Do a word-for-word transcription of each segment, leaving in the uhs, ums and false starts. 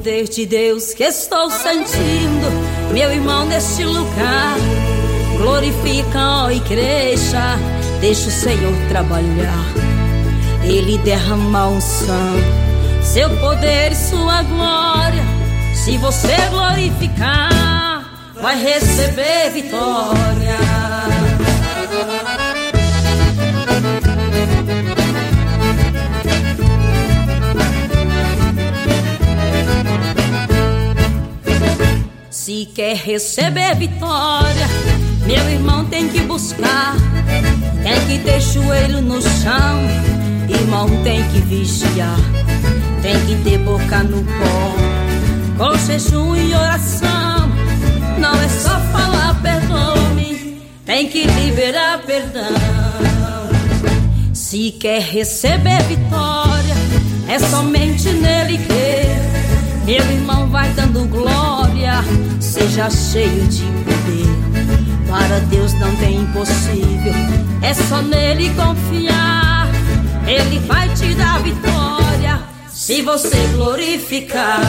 poder de Deus que estou sentindo, meu irmão, neste lugar. Glorifica, ó igreja, deixa o Senhor trabalhar. Ele derrama unção, seu poder e sua glória. Se você glorificar, vai receber vitória. Se quer receber vitória, meu irmão, tem que buscar. Tem que ter joelho no chão, irmão, tem que vigiar. Tem que ter boca no pó, com jejum e oração. Não é só falar perdoe-me, tem que liberar perdão. Se quer receber vitória, é somente nele crer. Meu irmão, vai dando glória, seja cheio de poder. Para Deus não tem impossível, é só nele confiar. Ele vai te dar vitória, se você glorificar.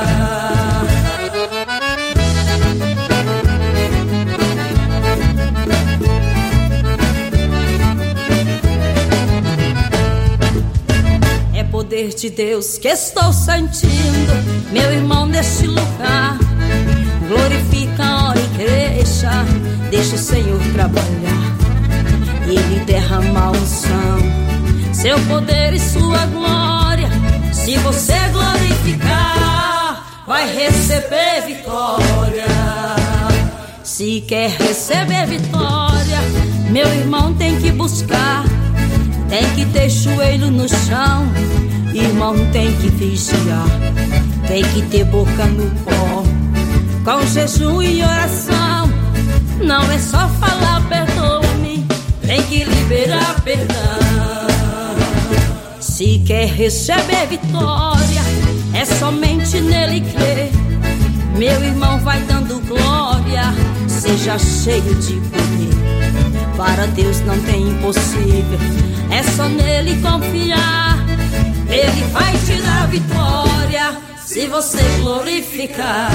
É poder de Deus que estou sentindo, meu irmão, neste lugar. Glorifica, ó igreja, deixa o Senhor trabalhar. Ele derrama unção, seu poder e sua glória. Se você glorificar, vai receber vitória. Se quer receber vitória, meu irmão, tem que buscar. Tem que ter joelho no chão, irmão, tem que vigiar. Tem que ter boca no pó, com jejum e oração. Não é só falar perdoe-me, tem que liberar perdão. Se quer receber vitória, é somente nele crer. Meu irmão, vai dando glória, seja cheio de poder. Para Deus não tem impossível, é só nele confiar. Ele vai te dar vitória, se você glorificar.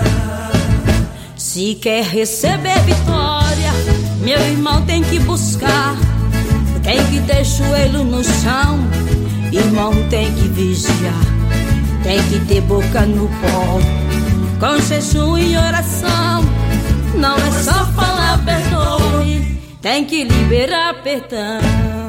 Se quer receber vitória, meu irmão, tem que buscar. Tem que ter joelho no chão, irmão, tem que vigiar. Tem que ter boca no pó, com jejum e oração. Não é só falar perdoe, tem que liberar perdão.